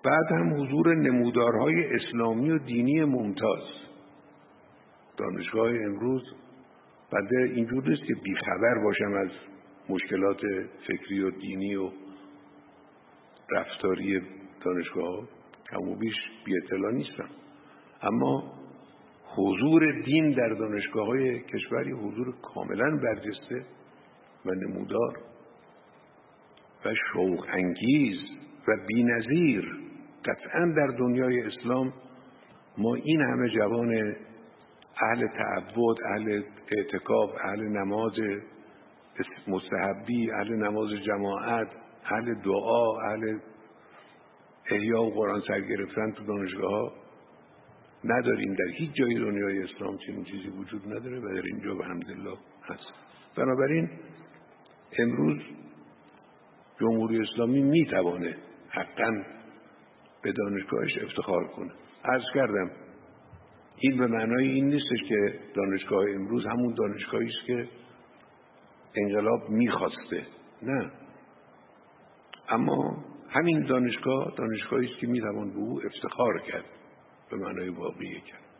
بعد هم حضور نمودارهای اسلامی و دینی ممتاز. دانشگاه امروز بنده اینجور نیست که بیخبر باشم از مشکلات فکری و دینی و رفتاری دانشگاه، کم و بیش بی اطلاع نیستم، اما حضور دین در دانشگاه‌های کشوری حضور کاملا برجسته و نمودار و شوق انگیز و بی‌نظیر. قطعا در دنیای اسلام ما این همه جوان اهل تعبد، اهل اعتکاف، اهل نماز مستحبی، اهل نماز جماعت، اهل دعا، اهل احیاء و قرآن سر گرفتن تو دانشگاه‌ها نداریم. در هیچ جای دنیای اسلام چنین چیزی وجود نداره و در اینجا به حمدالله هست. بنابراین امروز جمهوری اسلامی میتوانه حقاً به دانشگاهش افتخار کنه. عرض کردم این به معنای این نیستش که دانشگاه امروز همون دانشگاهی است که انقلاب میخواسته، نه، اما همین دانشگاه دانشگاهی است که میتوان به او افتخار کرد، به معنای واقعی کرد.